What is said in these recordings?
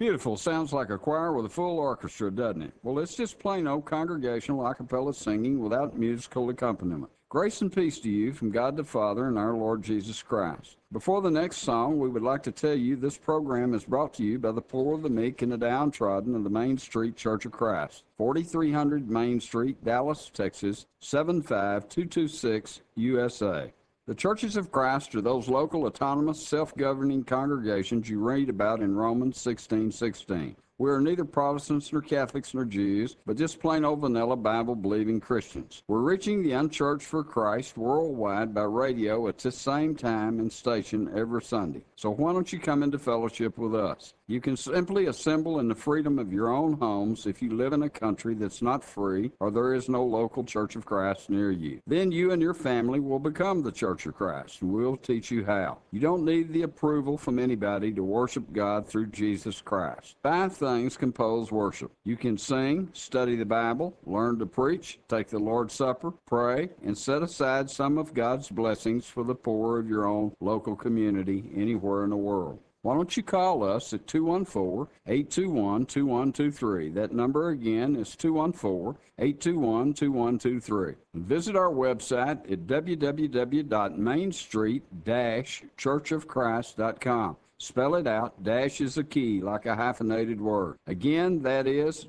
Beautiful. Sounds like a choir with a full orchestra, doesn't it? Well, it's just plain old congregational a cappella singing without musical accompaniment. Grace and peace to you from God the Father and our Lord Jesus Christ. Before the next song, we would like to tell you this program is brought to you by the poor, the meek, and the downtrodden of the Main Street Church of Christ, 4300 Main Street, Dallas, Texas, 75226, USA. The Churches of Christ are those local, autonomous, self-governing congregations you read about in Romans 16:16. We are neither Protestants nor Catholics nor Jews, but just plain old vanilla Bible-believing Christians. We're reaching the unchurched for Christ worldwide by radio at this same time and station every Sunday. So why don't you come into fellowship with us? You can simply assemble in the freedom of your own homes if you live in a country that's not free or there is no local Church of Christ near you. Then you and your family will become the Church of Christ, and we'll teach you how. You don't need the approval from anybody to worship God through Jesus Christ. 5 things compose worship. You can sing, study the Bible, learn to preach, take the Lord's Supper, pray, and set aside some of God's blessings for the poor of your own local community anywhere in the world. Why don't you call us at 214-821-2123. That number again is 214-821-2123. Visit our website at www.mainstreet-churchofchrist.com. Spell it out. Dash is a key, like a hyphenated word. Again, that is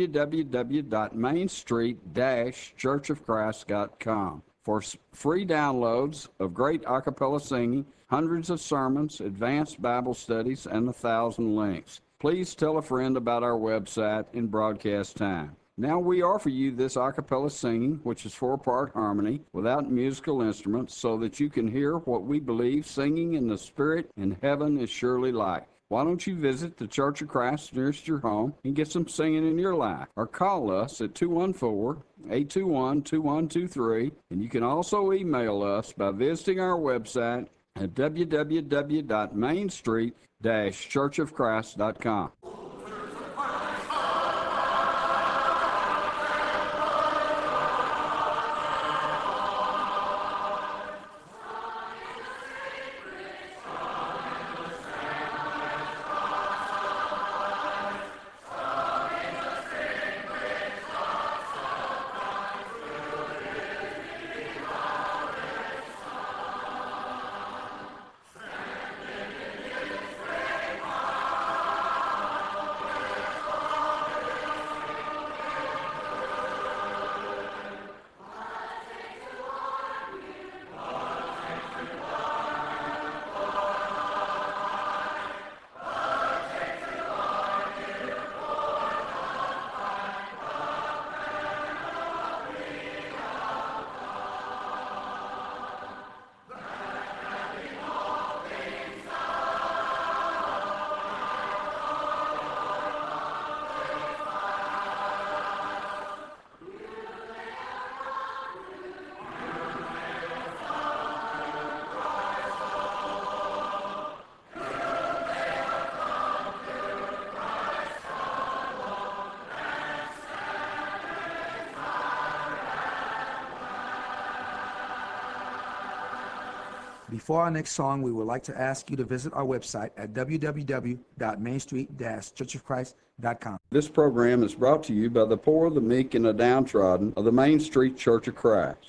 www.mainstreet-churchofchrist.com. For free downloads of great a cappella singing, hundreds of sermons, advanced Bible studies, and 1,000 links. Please tell a friend about our website in broadcast time. Now we offer you this a cappella singing, which is 4-part harmony, without musical instruments, so that you can hear what we believe singing in the Spirit in heaven is surely like. Why don't you visit the Church of Christ nearest your home and get some singing in your life? Or call us at 214-821-2123, and you can also email us by visiting our website at www.mainstreet-churchofchrist.com. Before our next song, we would like to ask you to visit our website at www.mainstreet-churchofchrist.com. This program is brought to you by the poor, the meek, and the downtrodden of the Main Street Church of Christ.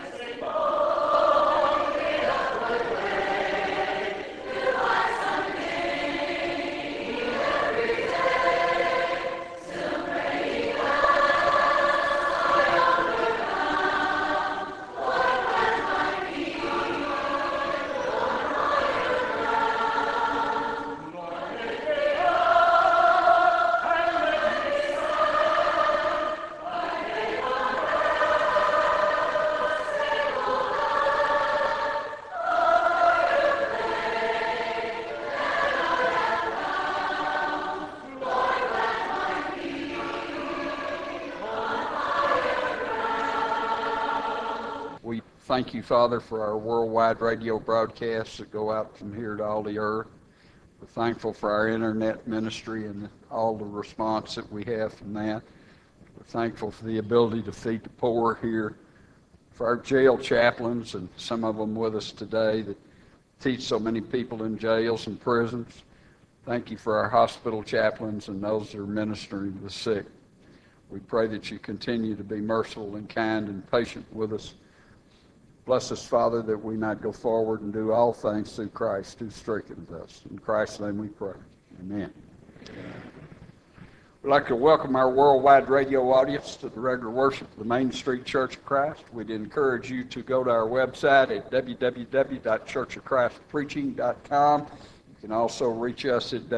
We thank you, Father, for our worldwide radio broadcasts that go out from here to all the earth. We're thankful for our internet ministry and all the response that we have from that. We're thankful for the ability to feed the poor here, for our jail chaplains, and some of them with us today that teach so many people in jails and prisons. Thank you for our hospital chaplains and those that are ministering to the sick. We pray that you continue to be merciful and kind and patient with us. Bless us, Father, that we might go forward and do all things through Christ who strengthens us. In Christ's name we pray. Amen. We'd like to welcome our worldwide radio audience to the regular worship of the Main Street Church of Christ. We'd encourage you to go to our website at www.churchofchristpreaching.com. You can also reach us at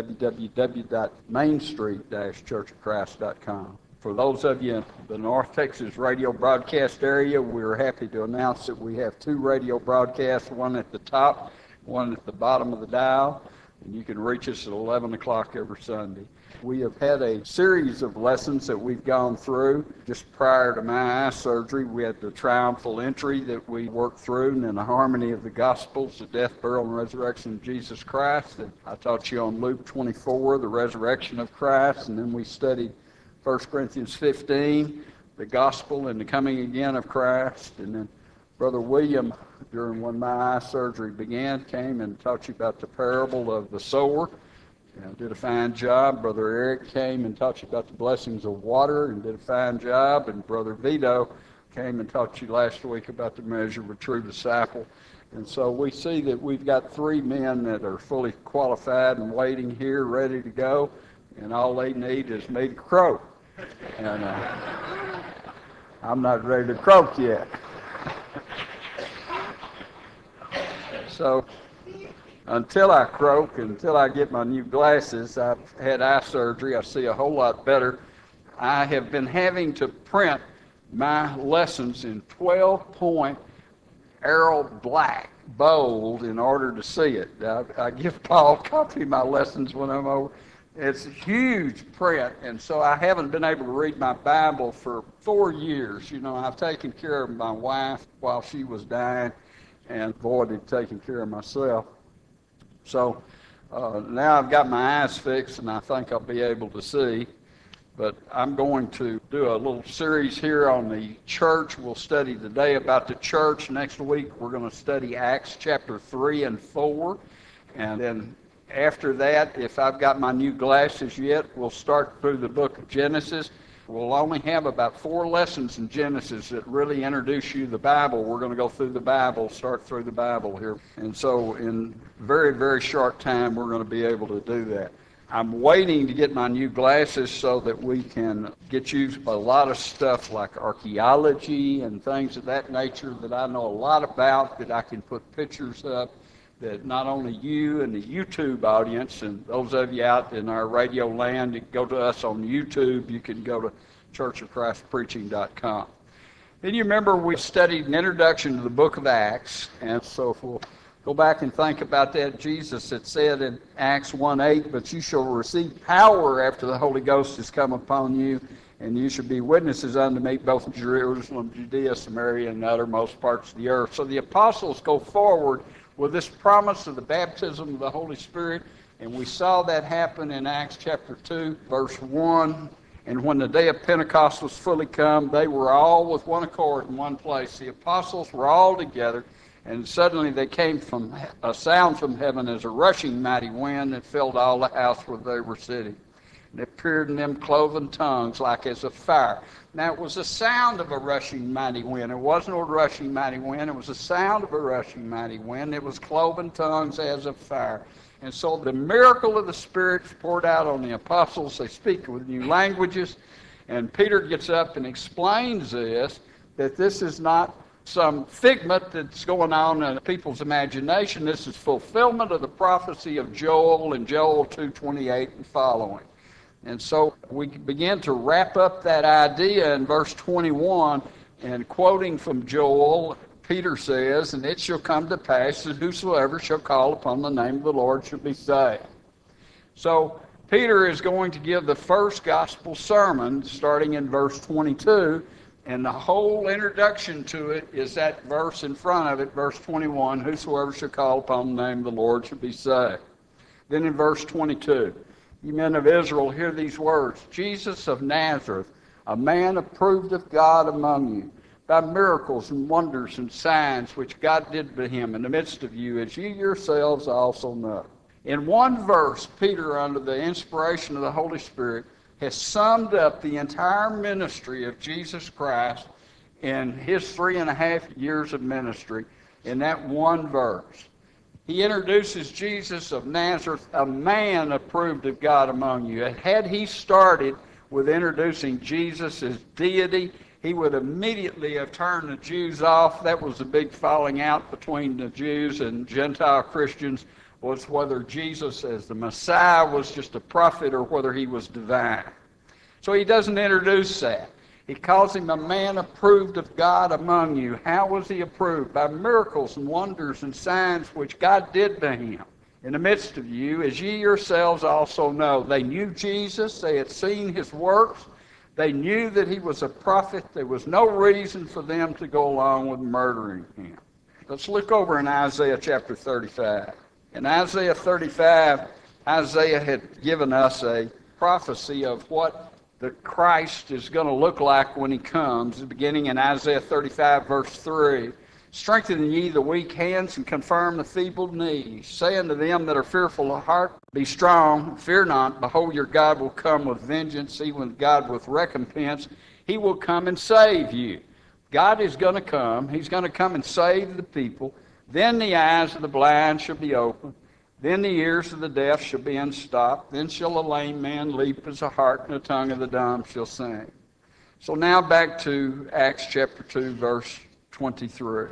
www.mainstreet-churchofchrist.com. For those of you in the North Texas radio broadcast area, we're happy to announce that we have two radio broadcasts, one at the top, one at the bottom of the dial, and you can reach us at 11 o'clock every Sunday. We have had a series of lessons that we've gone through. Just prior to my eye surgery, we had the triumphal entry that we worked through, and then the harmony of the Gospels, the death, burial, and resurrection of Jesus Christ. And I taught you on Luke 24, the resurrection of Christ, and then we studied 1 Corinthians 15, the gospel and the coming again of Christ. And then Brother William, during when my eye surgery began, came and taught you about the parable of the sower. And did a fine job. Brother Eric came and taught you about the blessings of water and did a fine job. And Brother Vito came and taught you last week about the measure of a true disciple. And so we see that we've got three men that are fully qualified and waiting here, ready to go. And all they need is me to croak. And I'm not ready to croak yet. So until I croak, until I get my new glasses, I've had eye surgery. I see a whole lot better. I have been having to print my lessons in 12-point Arrow Black, bold, in order to see it. I give Paul a copy of my lessons when I'm over. It's a huge print, and so I haven't been able to read my Bible for 4 years. You know, I've taken care of my wife while she was dying and avoided taking care of myself. So now I've got my eyes fixed, and I think I'll be able to see. But I'm going to do a little series here on the church. We'll study today about the church. Next week we're going to study Acts chapter 3 and 4. And then after that, if I've got my new glasses yet, we'll start through the book of Genesis. We'll only have about 4 lessons in Genesis that really introduce you to the Bible. We're going to go through the Bible, start through the Bible here. And so in very, very short time, we're going to be able to do that. I'm waiting to get my new glasses so that we can get you a lot of stuff like archaeology and things of that nature that I know a lot about, that I can put pictures up, that not only you and the YouTube audience and those of you out in our radio land that go to us on YouTube, you can go to churchofchristpreaching.com. Then you remember we studied an introduction to the book of Acts, and so if we'll go back and think about that, Jesus had said in Acts 1:8, "But you shall receive power after the Holy Ghost has come upon you, and you shall be witnesses unto me both in Jerusalem, Judea, Samaria, and the uttermost parts of the earth." So the apostles go forward with this promise of the baptism of the Holy Spirit, and we saw that happen in Acts chapter 2, verse 1. "And when the day of Pentecost was fully come, they were all with one accord in one place." The apostles were all together, and suddenly there came from a sound from heaven as a rushing mighty wind that filled all the house where they were sitting. And it appeared in them cloven tongues like as of fire. Now it was the sound of a rushing mighty wind. It wasn't a rushing mighty wind. It was the sound of a rushing mighty wind. It was cloven tongues as of fire. And so the miracle of the Spirit poured out on the apostles. They speak with new languages. And Peter gets up and explains this, that this is not some figment that's going on in people's imagination. This is fulfillment of the prophecy of Joel in Joel 2:28 and following. And so we begin to wrap up that idea in verse 21, and quoting from Joel, Peter says, "And it shall come to pass that whosoever shall call upon the name of the Lord shall be saved." So Peter is going to give the first gospel sermon starting in verse 22, and the whole introduction to it is that verse in front of it, verse 21, "Whosoever shall call upon the name of the Lord shall be saved." Then in verse 22, "Ye men of Israel, hear these words. Jesus of Nazareth, a man approved of God among you, by miracles and wonders and signs which God did to him in the midst of you, as ye yourselves also know. In one verse, Peter, under the inspiration of the Holy Spirit, has summed up the entire ministry of Jesus Christ in his 3.5 years of ministry in that one verse. He introduces Jesus of Nazareth, a man approved of God among you. Had he started with introducing Jesus as deity, he would immediately have turned the Jews off. That was a big falling out between the Jews and Gentile Christians, was whether Jesus as the Messiah was just a prophet or whether he was divine. So he doesn't introduce that. He calls him a man approved of God among you. How was he approved? By miracles and wonders and signs which God did to him in the midst of you, as ye yourselves also know. They knew Jesus. They had seen his works. They knew that he was a prophet. There was no reason for them to go along with murdering him. Let's look over in Isaiah chapter 35. In Isaiah 35, Isaiah had given us a prophecy of what the Christ is going to look like when he comes, beginning in Isaiah 35, verse 3. Strengthen ye the weak hands and confirm the feeble knees. Say unto them that are fearful of heart, be strong, fear not. Behold, your God will come with vengeance, even God with recompense. He will come and save you. God is going to come. He's going to come and save the people. Then the eyes of the blind shall be opened. Then the ears of the deaf shall be unstopped. Then shall a lame man leap as a hart, and the tongue of the dumb shall sing. So now back to Acts chapter 2, verse 23.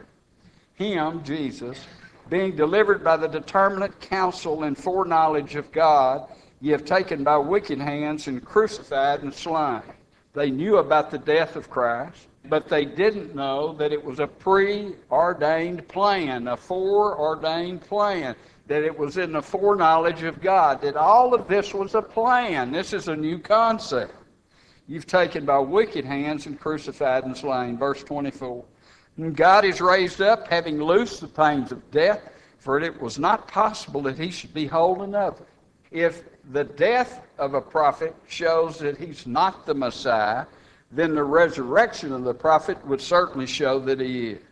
Him, Jesus, being delivered by the determinate counsel and foreknowledge of God, ye have taken by wicked hands and crucified and slain. They knew about the death of Christ, but they didn't know that it was a preordained plan, a foreordained plan, that it was in the foreknowledge of God, that all of this was a plan. This is a new concept. You've taken by wicked hands and crucified and slain. Verse 24. And God is raised up, having loosed the pains of death, for it was not possible that he should be holden of it. If the death of a prophet shows that he's not the Messiah, then the resurrection of the prophet would certainly show that he is.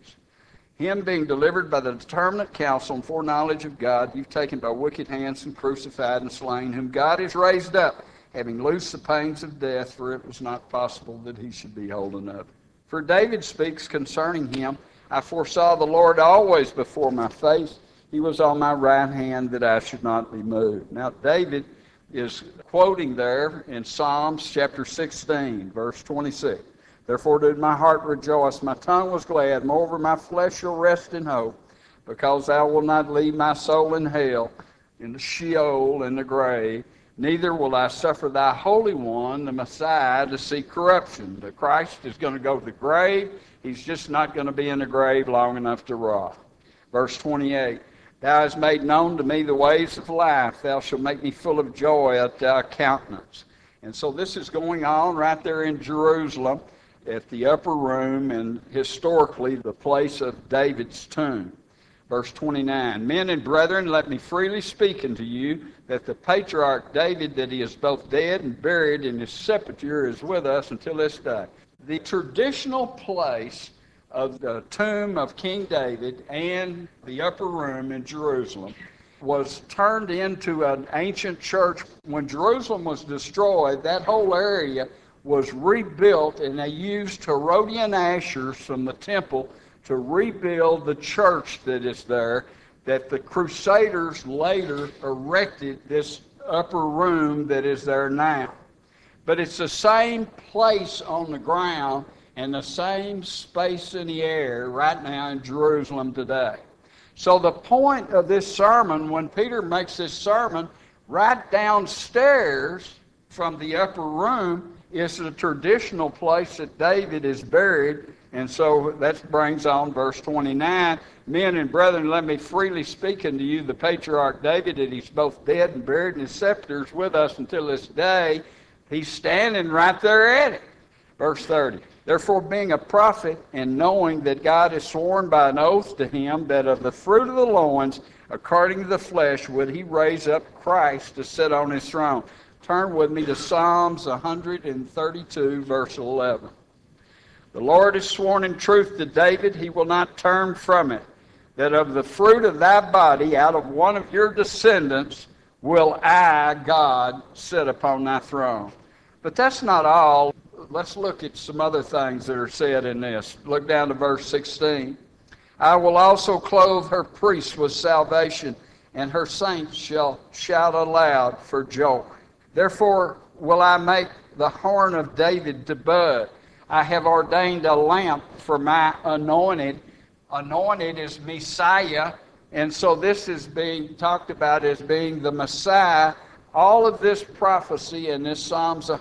Him being delivered by the determinate counsel and foreknowledge of God, you've taken by wicked hands and crucified and slain, whom God is raised up, having loosed the pains of death, for it was not possible that he should be holden of it. For David speaks concerning him, I foresaw the Lord always before my face. He was on my right hand that I should not be moved. Now David is quoting there in Psalms chapter 16, verse 26. Therefore did my heart rejoice, my tongue was glad, moreover my flesh shall rest in hope, because thou wilt not leave my soul in hell, in the Sheol, in the grave. Neither will I suffer thy Holy One, the Messiah, to see corruption. The Christ is going to go to the grave. He's just not going to be in the grave long enough to rot. Verse 28, Thou hast made known to me the ways of life. Thou shalt make me full of joy at thy countenance. And so this is going on right there in Jerusalem at the upper room, and historically the place of David's tomb. Verse 29, Men and brethren, let me freely speak unto you that the patriarch David, that he is both dead and buried, and his sepulchre is with us until this day. The traditional place of the tomb of King David and the upper room in Jerusalem was turned into an ancient church. When Jerusalem was destroyed, that whole area was rebuilt, and they used Herodian ashes from the temple to rebuild the church that is there, that the Crusaders later erected this upper room that is there now. But it's the same place on the ground and the same space in the air right now in Jerusalem today. So the point of this sermon, when Peter makes this sermon, right downstairs from the upper room is the traditional place that David is buried. And so that brings on verse 29. Men and brethren, let me freely speak unto you the patriarch David, that he's both dead and buried, and his scepter is with us until this day. He's standing right there at it. Verse 30. Therefore, being a prophet, and knowing that God has sworn by an oath to him that of the fruit of the loins, according to the flesh, would he raise up Christ to sit on his throne. Turn with me to Psalms 132, verse 11. The Lord has sworn in truth to David, he will not turn from it, that of the fruit of thy body, out of one of your descendants, will I, God, sit upon thy throne. But that's not all. Let's look at some other things that are said in this. Look down to verse 16. I will also clothe her priests with salvation, and her saints shall shout aloud for joy. Therefore will I make the horn of David to bud. I have ordained a lamp for my anointed. Anointed is Messiah, and so this is being talked about as being the Messiah. All of this prophecy in this Psalms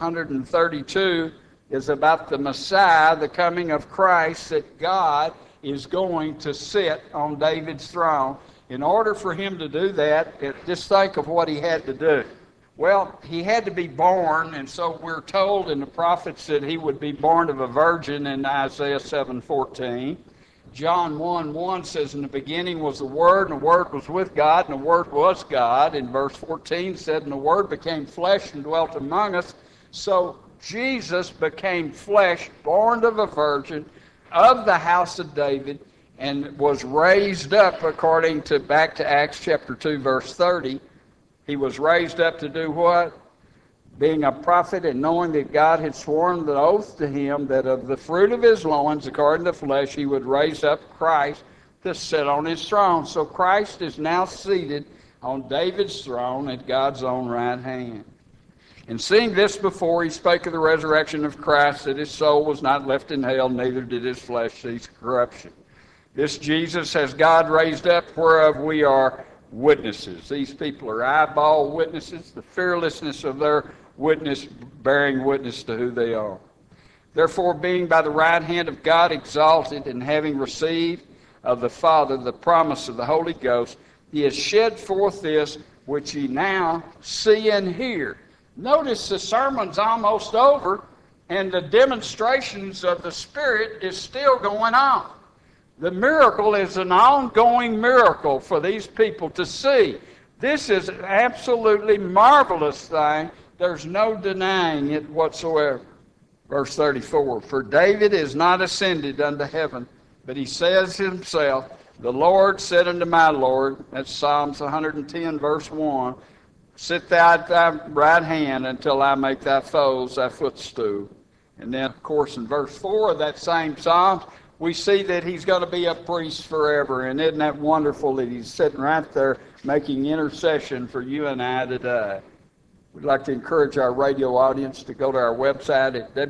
132 is about the Messiah, the coming of Christ, that God is going to sit on David's throne. In order for him to do that, just think of what he had to do. Well, he had to be born, and so we're told in the prophets that he would be born of a virgin in Isaiah 7:14. John 1:1 says, in the beginning was the Word, and the Word was with God, and the Word was God. And verse 14 said, and the Word became flesh and dwelt among us. So Jesus became flesh, born of a virgin, of the house of David, and was raised up according to, back to Acts chapter 2, verse 30. He was raised up to do what? Being a prophet and knowing that God had sworn the oath to him that of the fruit of his loins, according to flesh, he would raise up Christ to sit on his throne. So Christ is now seated on David's throne at God's own right hand. And seeing this before, he spake of the resurrection of Christ, that his soul was not left in hell, neither did his flesh see corruption. This Jesus has God raised up, whereof we are witnesses. These people are eyeball witnesses, the fearlessness of their witness, bearing witness to who they are. Therefore, being by the right hand of God exalted, and having received of the Father the promise of the Holy Ghost, he has shed forth this which ye now see and hear. Notice the sermon's almost over, and the demonstrations of the Spirit is still going on. The miracle is an ongoing miracle for these people to see. This is an absolutely marvelous thing. There's no denying it whatsoever. Verse 34, for David is not ascended unto heaven, but he says himself, the Lord said unto my Lord, that's Psalms 110, verse 1, sit thou at thy right hand until I make thy foes thy footstool. And then, of course, in verse 4 of that same Psalm, we see that he's going to be a priest forever. And isn't that wonderful that he's sitting right there making intercession for you and I today? We'd like to encourage our radio audience to go to our website at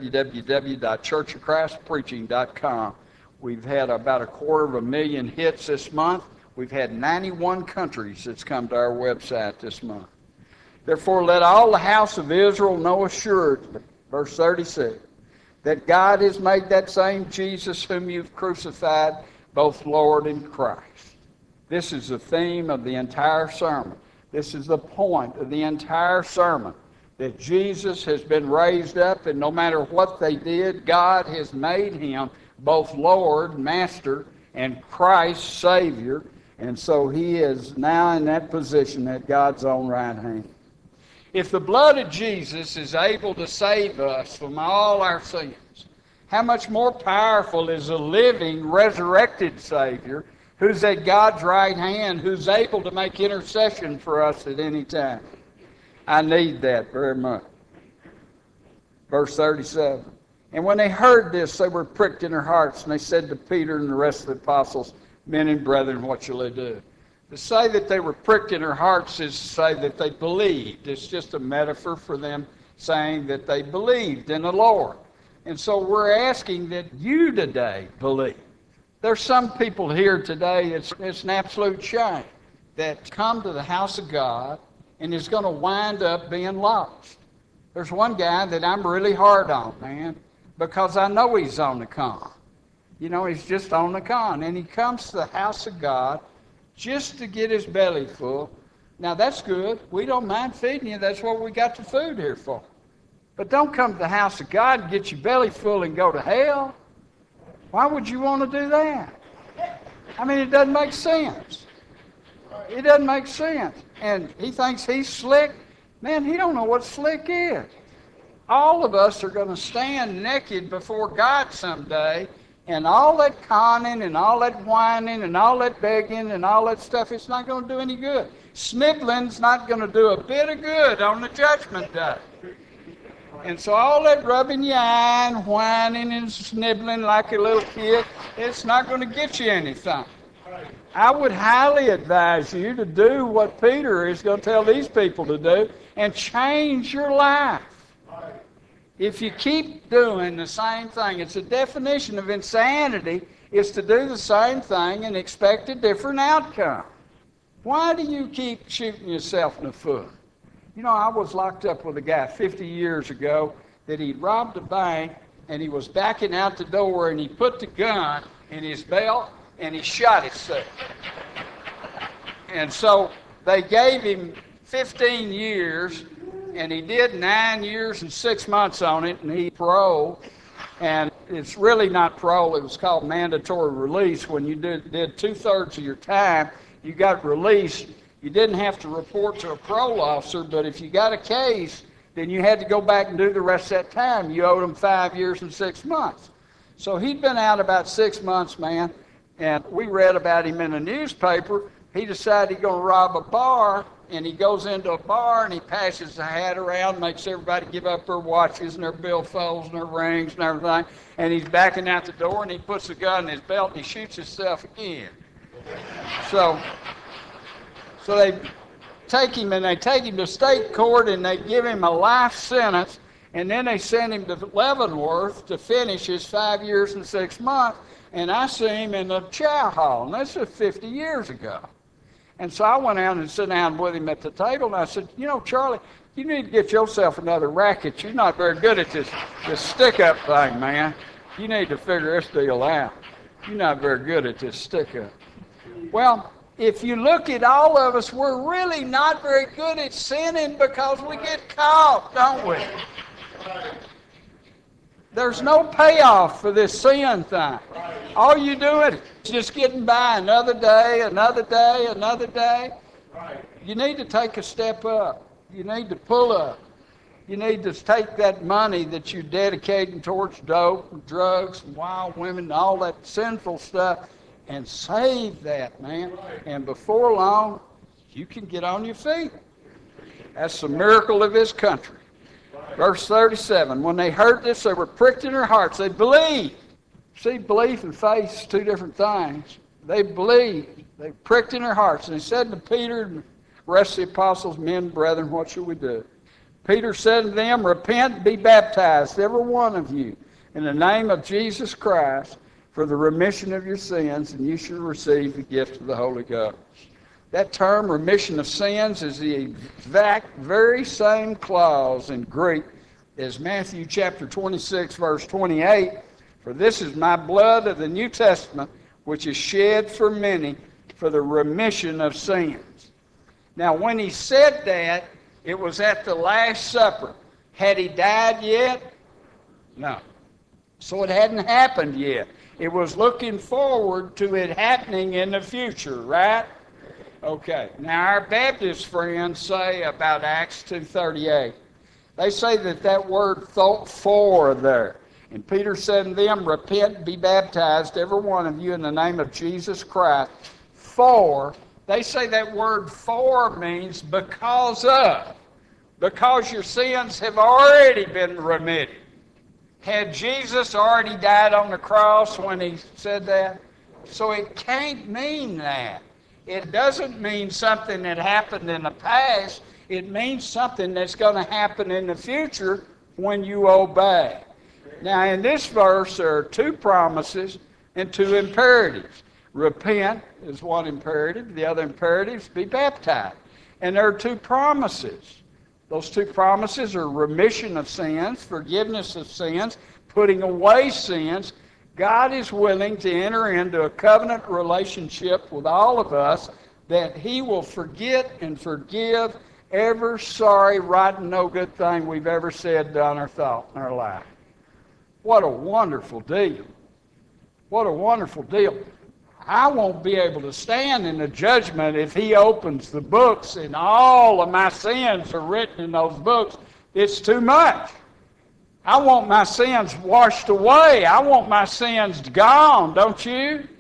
www.churchofchristpreaching.com. We've had about 250,000 hits this month. We've had 91 countries that's come to our website this month. Therefore, let all the house of Israel know assuredly, verse 36, that God has made that same Jesus whom you've crucified, both Lord and Christ. This is the theme of the entire sermon. This is the point of the entire sermon, that Jesus has been raised up, and no matter what they did, God has made him both Lord, Master, and Christ, Savior, and so he is now in that position at God's own right hand. If the blood of Jesus is able to save us from all our sins, how much more powerful is a living, resurrected Savior who's at God's right hand, who's able to make intercession for us at any time? I need that very much. Verse 37, and when they heard this, they were pricked in their hearts, and they said to Peter and the rest of the apostles, men and brethren, what shall I do? To say that they were pricked in their hearts is to say that they believed. It's just a metaphor for them saying that they believed in the Lord. And so we're asking that you today believe. There's some people here today, it's an absolute shame, that come to the house of God and is going to wind up being lost. There's one guy that I'm really hard on, man, because I know he's on the con. You know, he's just on the con. And he comes to the house of God just to get his belly full. Now, that's good. We don't mind feeding you. That's what we got the food here for. But don't come to the house of God and get your belly full and go to hell. Why would you want to do that? I mean, it doesn't make sense. It doesn't make sense. And he thinks he's slick. Man, he don't know what slick is. All of us are going to stand naked before God someday, And all that conning and all that whining and all that begging and all that stuff, it's not going to do any good. Snibbling's not going to do a bit of good on the judgment day. And so all that rubbing your eye and whining and snibbling like a little kid, it's not going to get you anything. I would highly advise you to do what Peter is going to tell these people to do and change your life. If you keep doing the same thing, it's a definition of insanity, is to do the same thing and expect a different outcome. Why do you keep shooting yourself in the foot? You know, I was locked up with a guy 50 years ago that he'd robbed a bank, and he was backing out the door, and he put the gun in his belt, and he shot himself. And so they gave him 15 years, and he did 9 years and 6 months on it, and he paroled. And it's really not parole, it was called mandatory release. When you did 2/3 of your time, you got released. You didn't have to report to a parole officer, but if you got a case, then you had to go back and do the rest of that time. You owed him 5 years and 6 months. So he'd been out about 6 months, man, and we read about him in the newspaper. He decided he's going to rob a bar, and he goes into a bar and he passes the hat around, makes everybody give up their watches and their billfolds and their rings and everything, and he's backing out the door and he puts the gun in his belt and he shoots himself again. So they take him to state court and they give him a life sentence, and then they send him to Leavenworth to finish his 5 years and 6 months, and I see him in the chow hall, and this was 50 years ago. And so I went out and sat down with him at the table, and I said, you know, Charlie, you need to get yourself another racket. You're not very good at this stick-up thing, man. You need to figure this deal out. You're not very good at this stick-up. Well, if you look at all of us, we're really not very good at sinning because we get caught, don't we? There's no payoff for this sin thing. All you doing is just getting by another day, another day, another day. You need to take a step up. You need to pull up. You need to take that money that you're dedicating towards dope and drugs and wild women and all that sinful stuff and save that, man. And before long, you can get on your feet. That's the miracle of this country. Verse 37, when they heard this, they were pricked in their hearts. They believed. See, belief and faith is two different things. They believed. They pricked in their hearts. And they said to Peter and the rest of the apostles, men, brethren, what shall we do? Peter said to them, repent and be baptized, every one of you, in the name of Jesus Christ, for the remission of your sins, and you shall receive the gift of the Holy Ghost. That term, remission of sins, is the exact very same clause in Greek as Matthew chapter 26, verse 28. For this is my blood of the New Testament, which is shed for many for the remission of sins. Now, when he said that, it was at the Last Supper. Had he died yet? No. So it hadn't happened yet. It was looking forward to it happening in the future, right? Okay, now our Baptist friends say about Acts 2:38. They say that word for there. And Peter said to them, repent and be baptized, every one of you, in the name of Jesus Christ. For, they say that word for means because of. Because your sins have already been remitted. Had Jesus already died on the cross when he said that? So it can't mean that. It doesn't mean something that happened in the past. It means something that's going to happen in the future when you obey. Now, in this verse, there are two promises and two imperatives. Repent is one imperative. The other imperative is be baptized. And there are two promises. Those two promises are remission of sins, forgiveness of sins, putting away sins. God is willing to enter into a covenant relationship with all of us that he will forget and forgive every sorry, rotten, no good thing we've ever said, done, or thought in our life. What a wonderful deal. What a wonderful deal. I won't be able to stand in the judgment if he opens the books and all of my sins are written in those books. It's too much. I want my sins washed away. I want my sins gone, don't you?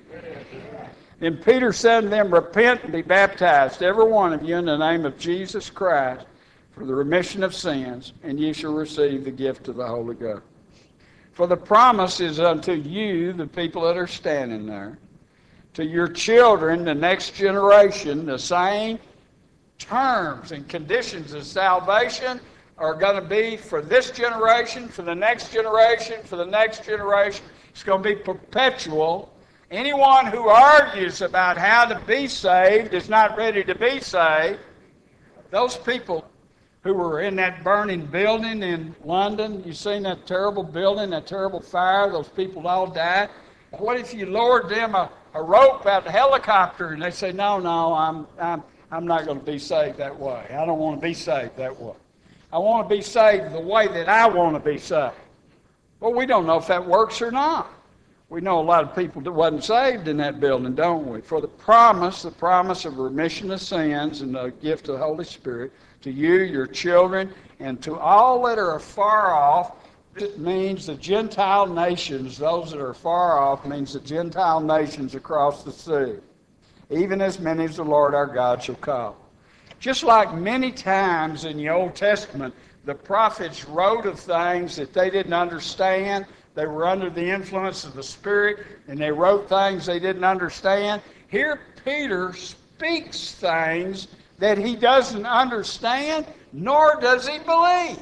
Then Peter said to them, repent and be baptized, every one of you, in the name of Jesus Christ, for the remission of sins, and ye shall receive the gift of the Holy Ghost. For the promise is unto you, the people that are standing there, to your children, the next generation, the same terms and conditions of salvation are going to be for this generation, for the next generation, for the next generation. It's going to be perpetual. Anyone who argues about how to be saved is not ready to be saved. Those people who were in that burning building in London, you seen that terrible building, that terrible fire, those people all died. What if you lowered them a rope out the helicopter and they say, no, I'm not going to be saved that way. I don't want to be saved that way. I want to be saved the way that I want to be saved. Well, we don't know if that works or not. We know a lot of people that wasn't saved in that building, don't we? For the promise of remission of sins and the gift of the Holy Spirit to you, your children, and to all that are far off. It means the Gentile nations, those that are far off, means the Gentile nations across the sea. Even as many as the Lord our God shall call. Just like many times in the Old Testament, the prophets wrote of things that they didn't understand. They were under the influence of the Spirit, and they wrote things they didn't understand. Here Peter speaks things that he doesn't understand, nor does he believe.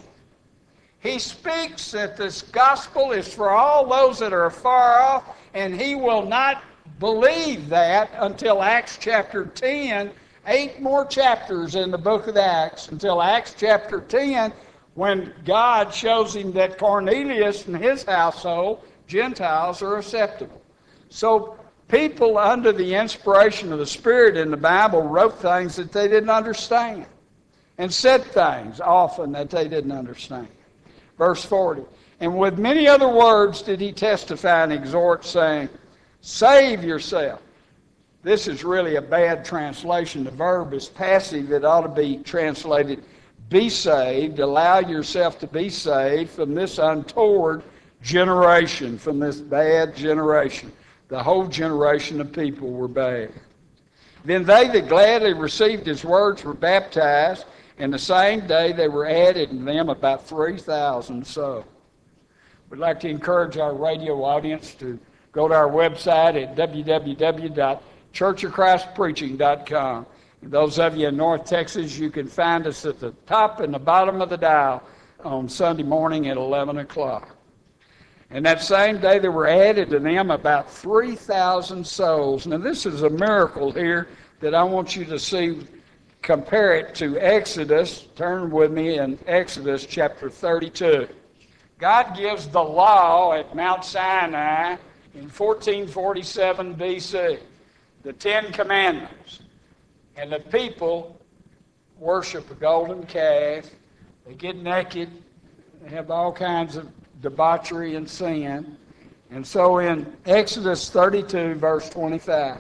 He speaks that this gospel is for all those that are far off, and he will not believe that until Acts chapter 10, 8 more chapters in the book of Acts, until Acts chapter 10, when God shows him that Cornelius and his household, Gentiles, are acceptable. So people under the inspiration of the Spirit in the Bible wrote things that they didn't understand and said things often that they didn't understand. Verse 40, and with many other words did he testify and exhort, saying, save yourself. This is really a bad translation. The verb is passive. It ought to be translated, be saved. Allow yourself to be saved from this untoward generation, from this bad generation. The whole generation of people were bad. Then they that gladly received his words were baptized, and the same day they were added to them about 3,000 souls. We'd like to encourage our radio audience to go to our website at www.churchofchristpreaching.com. And those of you in North Texas, you can find us at the top and the bottom of the dial on Sunday morning at 11 o'clock. And that same day there were added to them about 3,000 souls. Now this is a miracle here that I want you to see. Compare it to Exodus. Turn with me in Exodus chapter 32. God gives the law at Mount Sinai in 1447 BC, the Ten Commandments. And the people worship a golden calf. They get naked. They have all kinds of debauchery and sin. And so in Exodus 32, verse 25,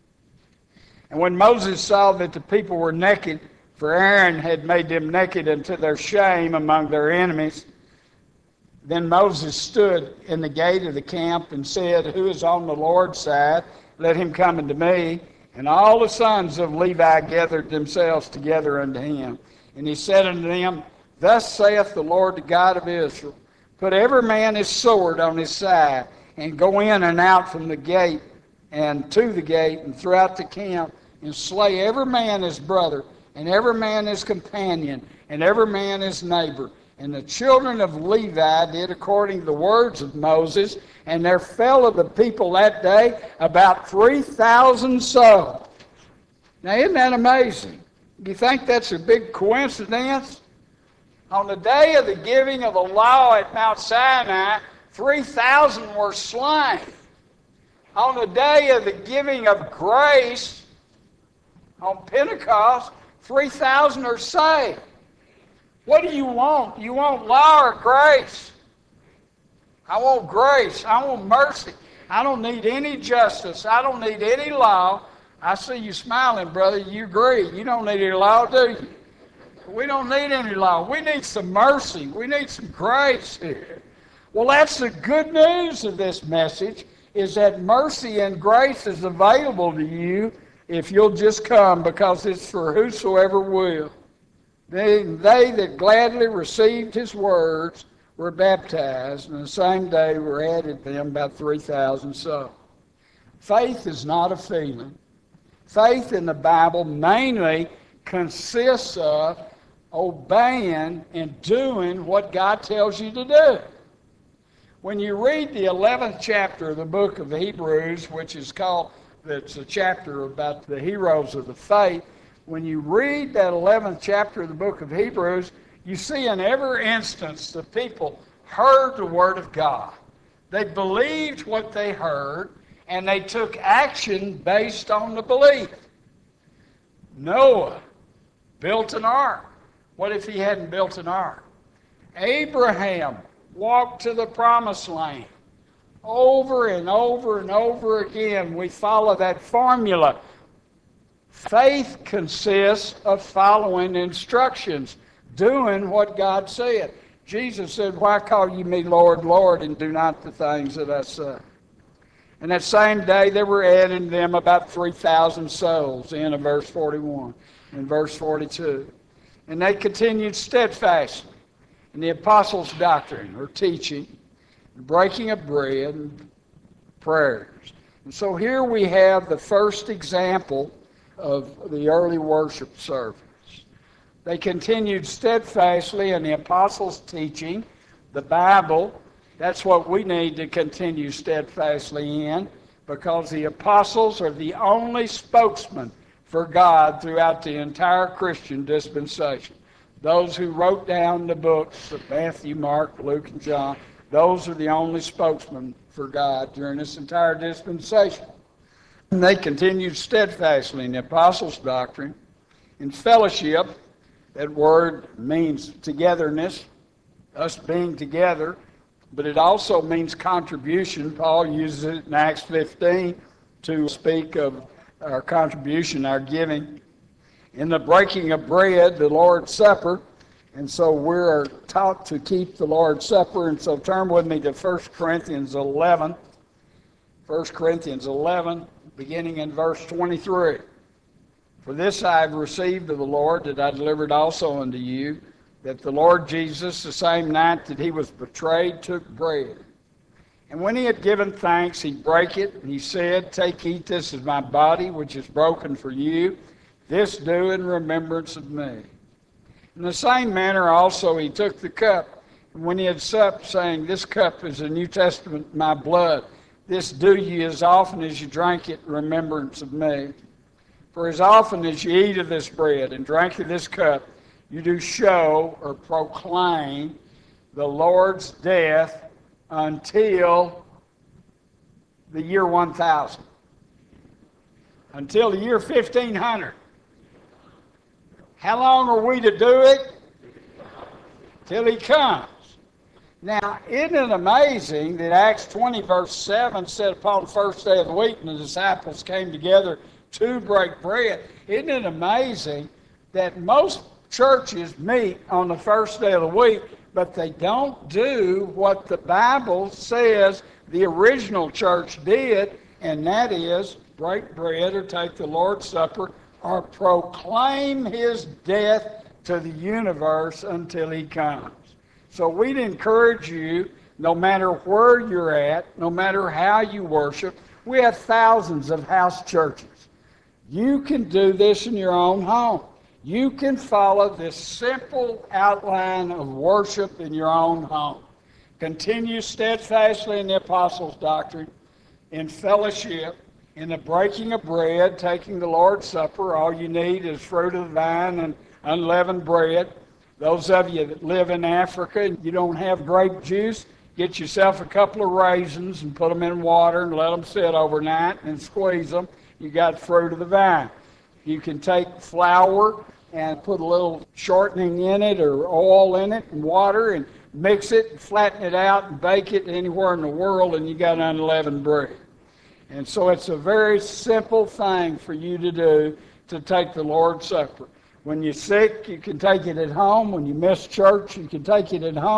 and when Moses saw that the people were naked, for Aaron had made them naked unto their shame among their enemies, then Moses stood in the gate of the camp and said, who is on the Lord's side? Let him come unto me. And all the sons of Levi gathered themselves together unto him. And he said unto them, thus saith the Lord, the God of Israel, put every man his sword on his side, and go in and out from the gate and to the gate and throughout the camp, and slay every man his brother, and every man his companion, and every man his neighbor. And the children of Levi did according to the words of Moses, and there fell of the people that day about 3,000 souls. Now isn't that amazing? Do you think that's a big coincidence? On the day of the giving of the law at Mount Sinai, 3,000 were slain. On the day of the giving of grace, on Pentecost, 3,000 are saved. What do you want? You want law or grace? I want grace. I want mercy. I don't need any justice. I don't need any law. I see you smiling, brother. You agree. You don't need any law, do you? We don't need any law. We need some mercy. We need some grace here. Well, that's the good news of this message, is that mercy and grace is available to you if you'll just come, because it's for whosoever will. They that gladly received his words were baptized, and the same day were added to them about 3,000 souls. Faith is not a feeling. Faith in the Bible mainly consists of obeying and doing what God tells you to do. When you read the 11th chapter of the book of Hebrews, which is called, it's a chapter about the heroes of the faith, when you read that 11th chapter of the book of Hebrews, you see in every instance the people heard the word of God. They believed what they heard, and they took action based on the belief. Noah built an ark. What if he hadn't built an ark? Abraham walked to the promised land. Over and over and over again, we follow that formula. Faith consists of following instructions, doing what God said. Jesus said, "Why call ye me Lord, Lord, and do not the things that I say?" And that same day, they were adding them about 3,000 souls, in verse 41 and verse 42. And they continued steadfastly in the apostles' doctrine, or teaching, the breaking of bread, and prayers. And so here we have the first example of the early worship service. They continued steadfastly in the apostles' teaching, the Bible. That's what we need to continue steadfastly in, because the apostles are the only spokesman for God throughout the entire Christian dispensation. Those who wrote down the books of Matthew, Mark, Luke, and John, those are the only spokesmen for God during this entire dispensation. And they continued steadfastly in the apostles' doctrine, in fellowship. That word means togetherness, us being together, but it also means contribution. Paul uses it in Acts 15 to speak of our contribution, our giving. In the breaking of bread, the Lord's Supper, and so we're taught to keep the Lord's Supper. And so turn with me to 1 Corinthians 11. 1 Corinthians 11, beginning in verse 23. "For this I have received of the Lord, that I delivered also unto you, that the Lord Jesus, the same night that he was betrayed, took bread. And when he had given thanks, he brake it, and he said, Take, eat, this is my body, which is broken for you. This do in remembrance of me. In the same manner also he took the cup, and when he had supped, saying, This cup is the New Testament, my blood. This do ye as often as you drink it in remembrance of me. For as often as you eat of this bread and drink of this cup, you do show or proclaim the Lord's death until the year 1000. Until the year 1500. How long are we to do it? Till he comes. Now, isn't it amazing that Acts 20 verse 7 said, Upon the first day of the week, and the disciples came together to break bread. Isn't it amazing that most churches meet on the first day of the week, but they don't do what the Bible says the original church did, and that is break bread or take the Lord's Supper or proclaim his death to the universe until he comes. So we'd encourage you, no matter where you're at, no matter how you worship, we have thousands of house churches. You can do this in your own home. You can follow this simple outline of worship in your own home. Continue steadfastly in the apostles' doctrine, in fellowship, in the breaking of bread, taking the Lord's Supper. All you need is fruit of the vine and unleavened bread. Those of you that live in Africa and you don't have grape juice, get yourself a couple of raisins and put them in water and let them sit overnight and squeeze them. You got fruit of the vine. You can take flour and put a little shortening in it or oil in it and water and mix it, flatten it out, and bake it anywhere in the world, and you got unleavened bread. And so it's a very simple thing for you to do to take the Lord's Supper. When you're sick, you can take it at home. When you miss church, you can take it at home.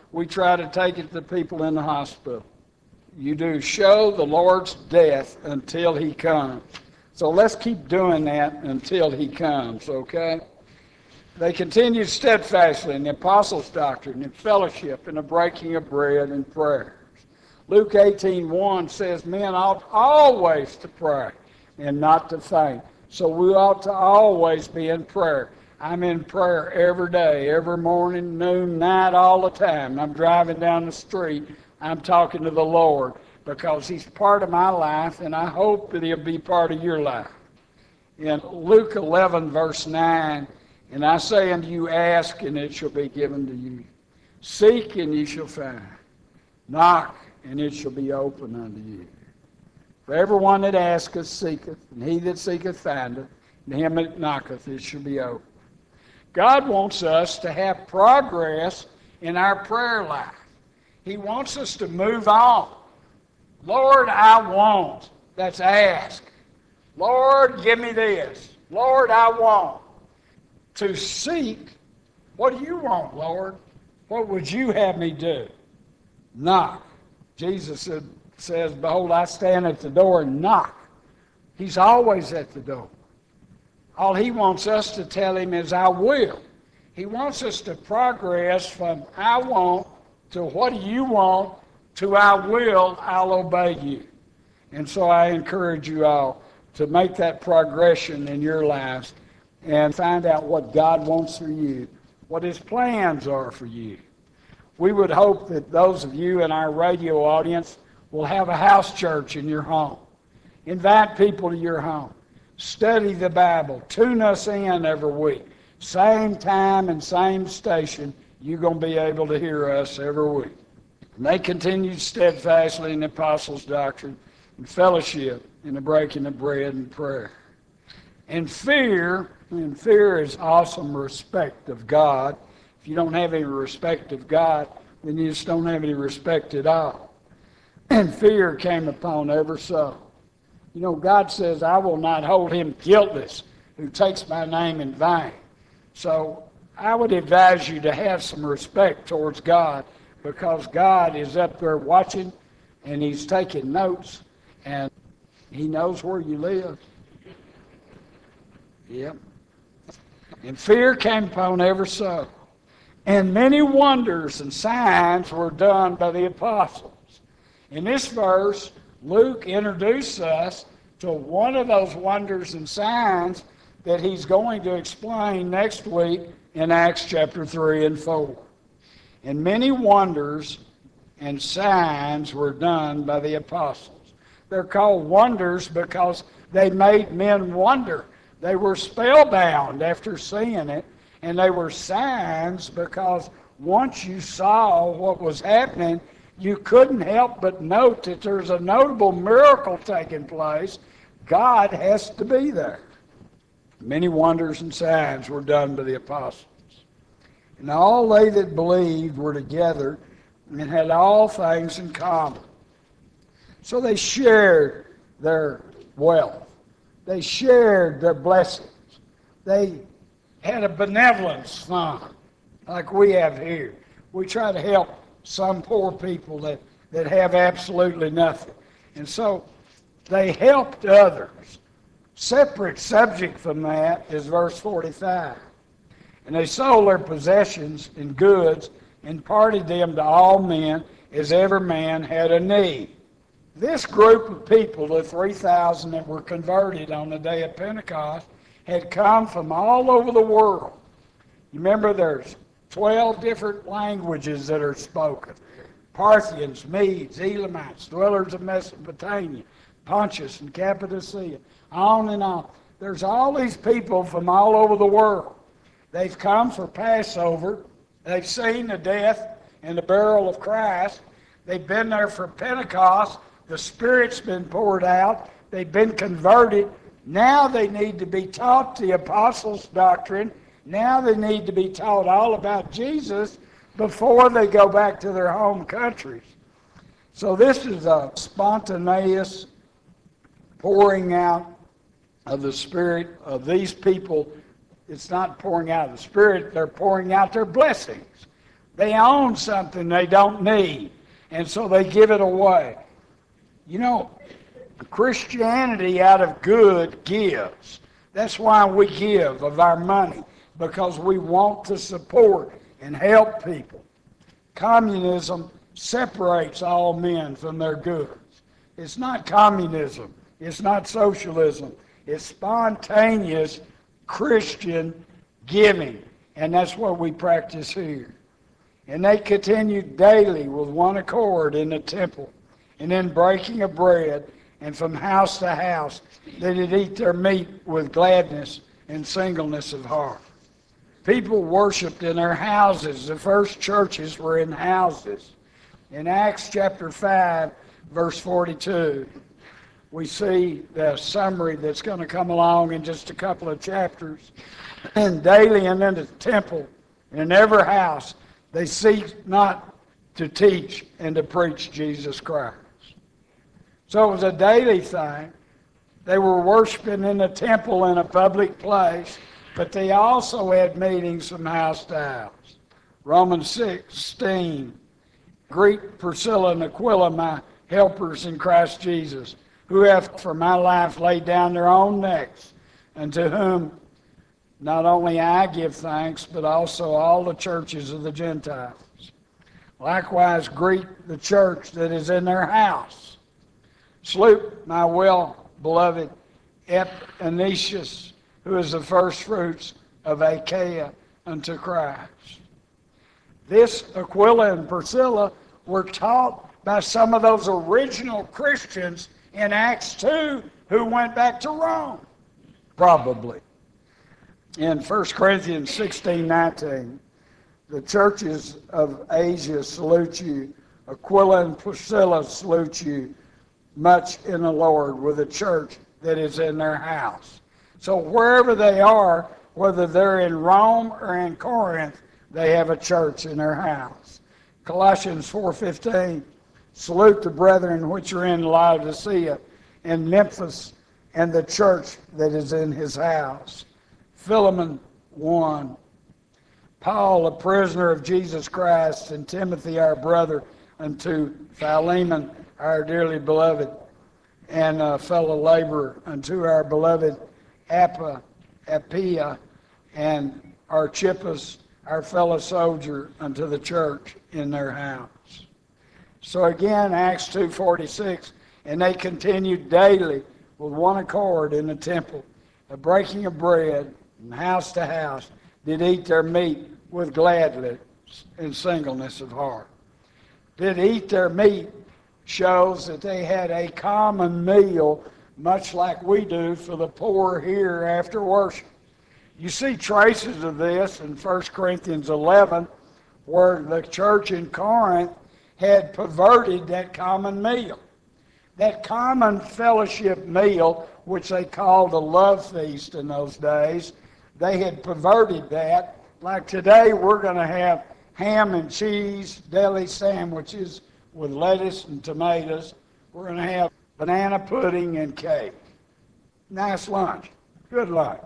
we try to take it to people in the hospital. You do show the Lord's death until he comes. So let's keep doing that until he comes, okay? They continued steadfastly in the apostles' doctrine, in fellowship, in the breaking of bread and prayers. Luke 18:1 says, men ought always to pray and not to faint. So we ought to always be in prayer. I'm in prayer every day, every morning, noon, night, all the time. I'm driving down the street. I'm talking to the Lord because he's part of my life, and I hope that he'll be part of your life. In Luke 11, verse 9, and I say unto you, ask, and it shall be given to you. Seek, and ye shall find. Knock, and it shall be open unto you. For everyone that asketh seeketh, and he that seeketh findeth, and him that knocketh it shall be open. God wants us to have progress in our prayer life. He wants us to move on. Lord, I want. That's ask. Lord, give me this. Lord, I want. To seek, what do you want, Lord? What would you have me do? Knock. Jesus says, behold, I stand at the door and knock. He's always at the door. All he wants us to tell him is, I will. He wants us to progress from I want to what do you want to I will, I'll obey you. And so I encourage you all to make that progression in your lives and find out what God wants for you, what his plans are for you. We would hope that those of you in our radio audience will have a house church in your home. Invite people to your home. Study the Bible. Tune us in every week. Same time and same station, you're going to be able to hear us every week. And they continued steadfastly in the apostles' doctrine, in fellowship, in the breaking of bread and prayer. And fear is awesome respect of God. If you don't have any respect of God, then you just don't have any respect at all. And fear came upon every soul. You know, God says, I will not hold him guiltless who takes my name in vain. So I would advise you to have some respect towards God, because God is up there watching, and he's taking notes, and he knows where you live. Yep. And fear came upon every soul. And many wonders and signs were done by the apostles. In this verse, Luke introduced us to one of those wonders and signs that he's going to explain next week in Acts chapter 3 and 4. And many wonders and signs were done by the apostles. They're called wonders because they made men wonder. They were spellbound after seeing it. And they were signs because once you saw what was happening, you couldn't help but note that there's a notable miracle taking place. God has to be there. Many wonders and signs were done by the apostles. And all they that believed were together and had all things in common. So they shared their wealth. They shared their blessings. They had a benevolence fund like we have here. We try to help some poor people that have absolutely nothing. And so they helped others. Separate subject from that is verse 45. And they sold their possessions and goods and parted them to all men as every man had a need. This group of people, the 3,000 that were converted on the day of Pentecost, had come from all over the world. You remember there's 12 different languages that are spoken. Parthians, Medes, Elamites, dwellers of Mesopotamia, Pontus and Cappadocia, on and on. There's all these people from all over the world. They've come for Passover. They've seen the death and the burial of Christ. They've been there for Pentecost. The Spirit's been poured out. They've been converted. Now they need to be taught the apostles' doctrine. Now they need to be taught all about Jesus before they go back to their home countries. So this is a spontaneous pouring out of the Spirit of these people. It's not pouring out of the Spirit. They're pouring out their blessings. They own something they don't need, and so they give it away. You know, Christianity out of good gives. That's why we give of our money, because we want to support and help people. Communism separates all men from their goods. It's not communism. It's not socialism. It's spontaneous Christian giving, and that's what we practice here. And they continued daily with one accord in the temple, and in breaking of bread, and from house to house, they did eat their meat with gladness and singleness of heart. People worshiped in their houses. The first churches were in houses. In Acts chapter 5, verse 42, we see the summary that's going to come along in just a couple of chapters. And daily and in the temple, in every house, they ceased not to teach and to preach Jesus Christ. So it was a daily thing. They were worshiping in the temple in a public place, but they also had meetings from house to house. Romans 16, greet Priscilla and Aquila, my helpers in Christ Jesus, who have for my life laid down their own necks, and to whom not only I give thanks, but also all the churches of the Gentiles. Likewise greet the church that is in their house. Salute my well-beloved Epaphras, who is the first fruits of Achaia unto Christ. This Aquila and Priscilla were taught by some of those original Christians in Acts 2 who went back to Rome, probably. In 1 Corinthians 16:19, the churches of Asia salute you. Aquila and Priscilla salute you much in the Lord, with a church that is in their house. So wherever they are, whether they're in Rome or in Corinth, they have a church in their house. Colossians 4:15, salute the brethren which are in Laodicea and Memphis and the church that is in his house. Philemon 1, Paul, a prisoner of Jesus Christ, and Timothy, our brother, unto Philemon, our dearly beloved, and fellow laborer, unto our beloved Apphia, and Archippus, our fellow soldier, unto the church in their house. So again, Acts 2:46, and they continued daily with one accord in the temple, the breaking of bread, from house to house, did eat their meat with gladness and singleness of heart. Did eat their meat shows that they had a common meal, much like we do for the poor here after worship. You see traces of this in 1 Corinthians 11, where the church in Corinth had perverted that common meal. That common fellowship meal, which they called a love feast in those days, they had perverted that. Like today, we're going to have ham and cheese deli sandwiches with lettuce and tomatoes. We're going to have banana pudding and cake. Nice lunch. Good lunch.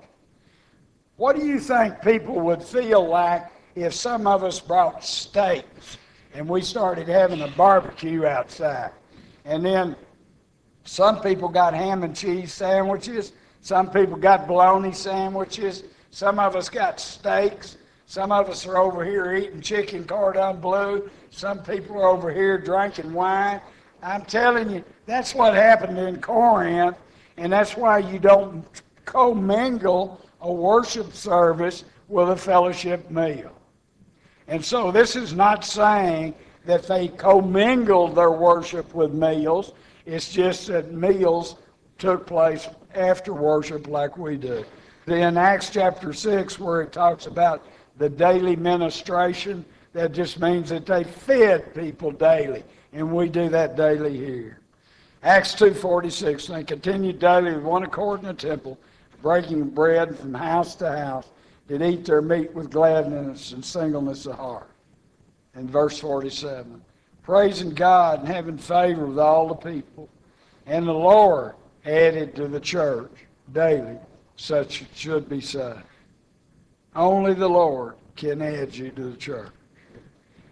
What do you think people would feel like if some of us brought steaks and we started having a barbecue outside? And then some people got ham and cheese sandwiches. Some people got bologna sandwiches. Some of us got steaks. Some of us are over here eating chicken cordon bleu. Some people are over here drinking wine. I'm telling you, that's what happened in Corinth, and that's why you don't commingle a worship service with a fellowship meal. And so this is not saying that they commingled their worship with meals. It's just that meals took place after worship like we do. Then Acts chapter 6, where it talks about the daily ministration, that just means that they fed people daily, and we do that daily here. Acts 2:46, they continued daily with one accord in the temple, breaking bread from house to house, did eat their meat with gladness and singleness of heart. And verse 47, praising God and having favor with all the people, and the Lord added to the church daily such should be saved. Only the Lord can add you to the church.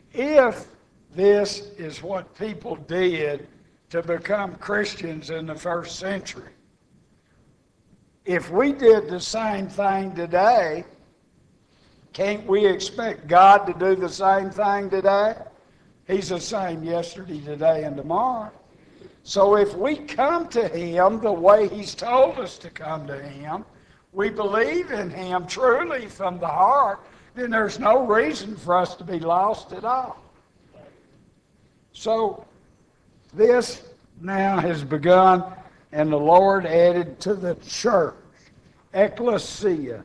If this is what people did to become Christians in the first century, if we did the same thing today, can't we expect God to do the same thing today? He's the same yesterday, today, and tomorrow. So if we come to Him the way He's told us to come to Him, we believe in Him truly from the heart, then there's no reason for us to be lost at all. So this now has begun, and the Lord added to the church, ecclesia,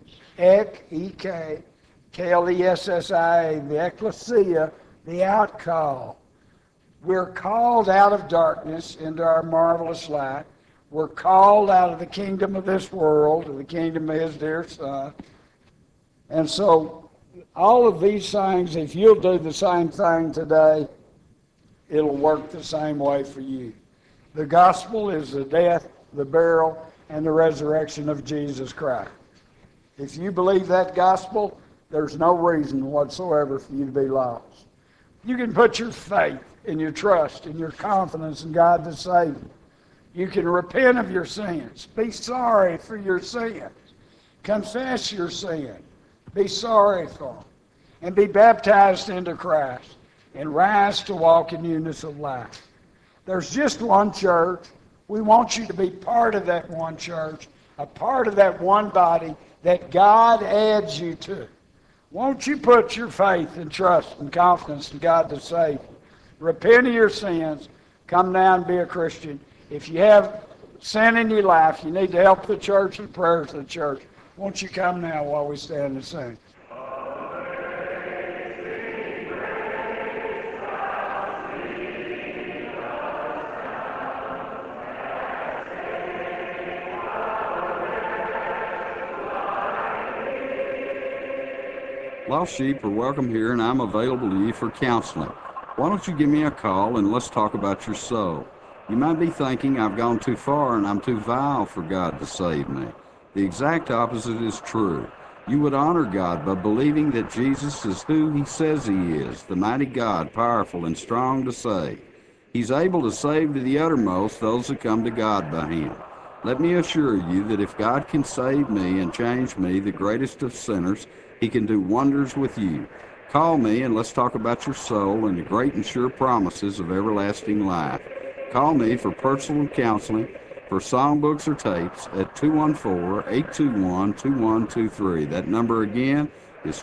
E-K-K-L-E-S-S-I-A, the ecclesia, the outcall. We're called out of darkness into our marvelous light. We're called out of the kingdom of this world to the kingdom of His dear Son. And so all of these things, if you'll do the same thing today, it'll work the same way for you. The gospel is the death, the burial, and the resurrection of Jesus Christ. If you believe that gospel, there's no reason whatsoever for you to be lost. You can put your faith and your trust and your confidence in God to save you. You can repent of your sins. Be sorry for your sins. Confess your sin. Be sorry for them. And be baptized into Christ and rise to walk in newness of life. There's just one church. We want you to be part of that one church, a part of that one body that God adds you to. Won't you put your faith and trust and confidence in God to save you? Repent of your sins. Come down and be a Christian. If you have sin in your life, you need to help the church and prayers of the church. Won't you come now while we stand and sing? Lost sheep are welcome here, and I'm available to you for counseling. Why don't you give me a call and let's talk about your soul? You might be thinking I've gone too far and I'm too vile for God to save me. The exact opposite is true. You would honor God by believing that Jesus is who He says He is, the mighty God, powerful and strong to save. He's able to save to the uttermost those that come to God by Him. Let me assure you that if God can save me and change me, the greatest of sinners, He can do wonders with you. Call me and let's talk about your soul and the great and sure promises of everlasting life. Call me for personal counseling, for songbooks or tapes at 214-821-2123. That number again is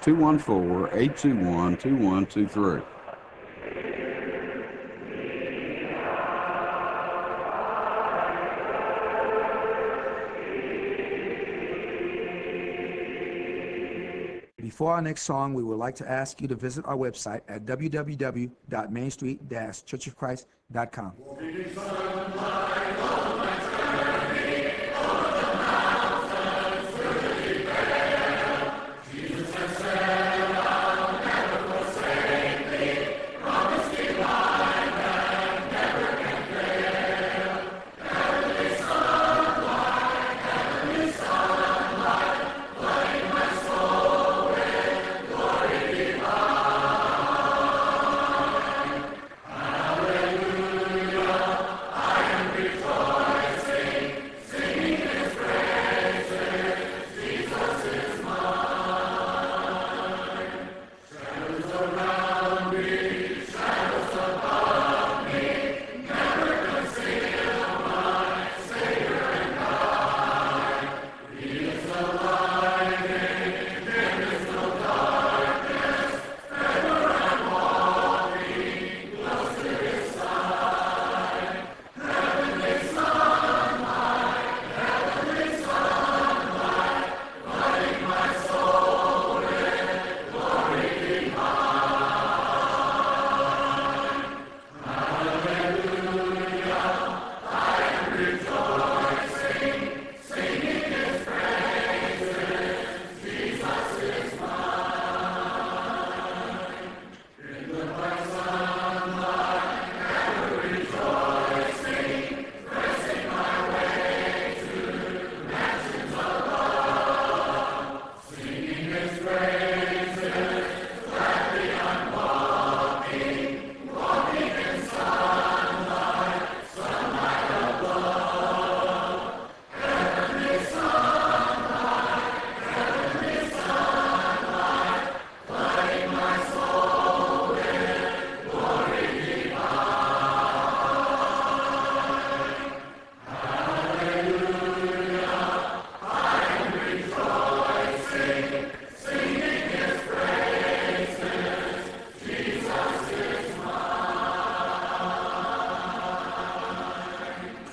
214-821-2123. Before our next song, we would like to ask you to visit our website at www.mainstreet-churchofchrist.com.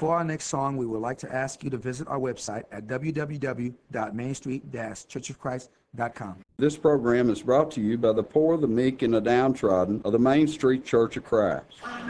Before our next song, we would like to ask you to visit our website at www.mainstreet-churchofchrist.com. This program is brought to you by the poor, the meek, and the downtrodden of the Main Street Church of Christ.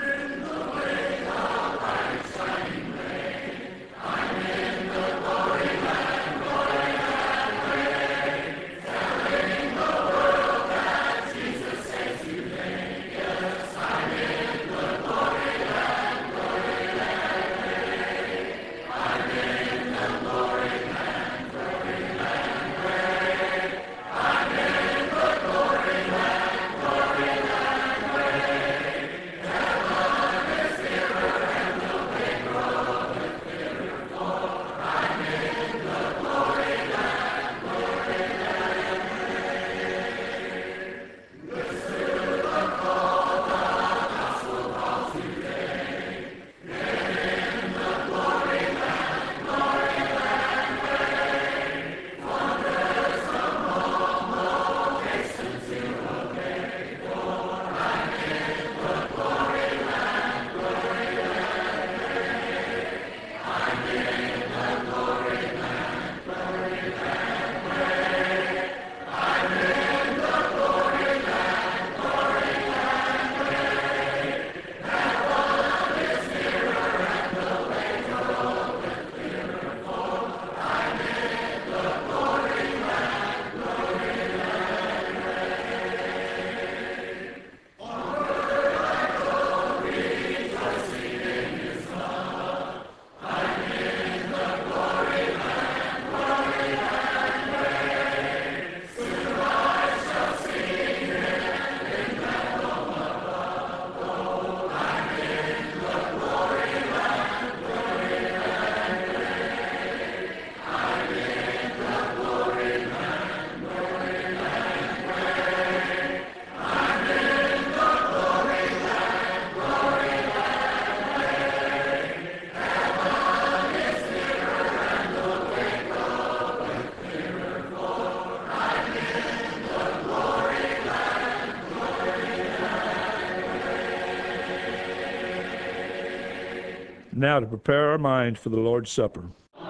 Now to prepare our minds for the Lord's Supper.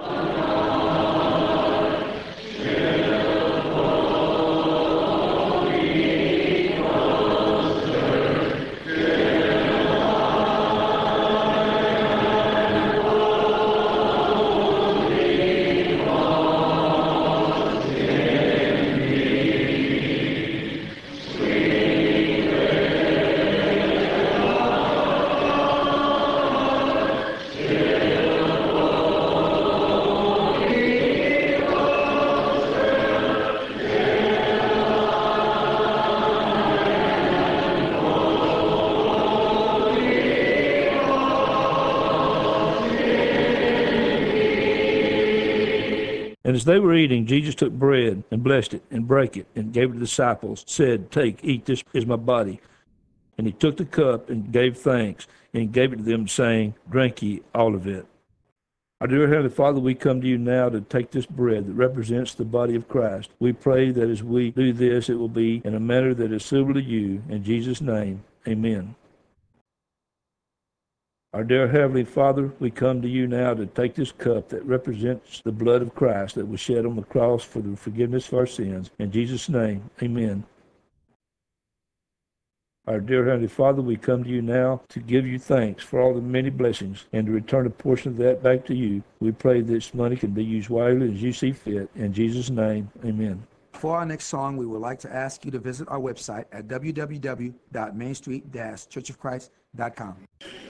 And as they were eating, Jesus took bread and blessed it and brake it and gave it to the disciples, said, "Take, eat, this is my body." And he took the cup and gave thanks and gave it to them, saying, "Drink ye all of it." Our dear Heavenly Father, we come to you now to take this bread that represents the body of Christ. We pray that as we do this, it will be in a manner that is suitable to you. In Jesus' name, amen. Our dear Heavenly Father, we come to you now to take this cup that represents the blood of Christ that was shed on the cross for the forgiveness of our sins. In Jesus' name, amen. Our dear Heavenly Father, we come to you now to give you thanks for all the many blessings and to return a portion of that back to you. We pray this money can be used wisely as you see fit. In Jesus' name, amen. For our next song, we would like to ask you to visit our website at www.mainstreet-churchofchrist.com.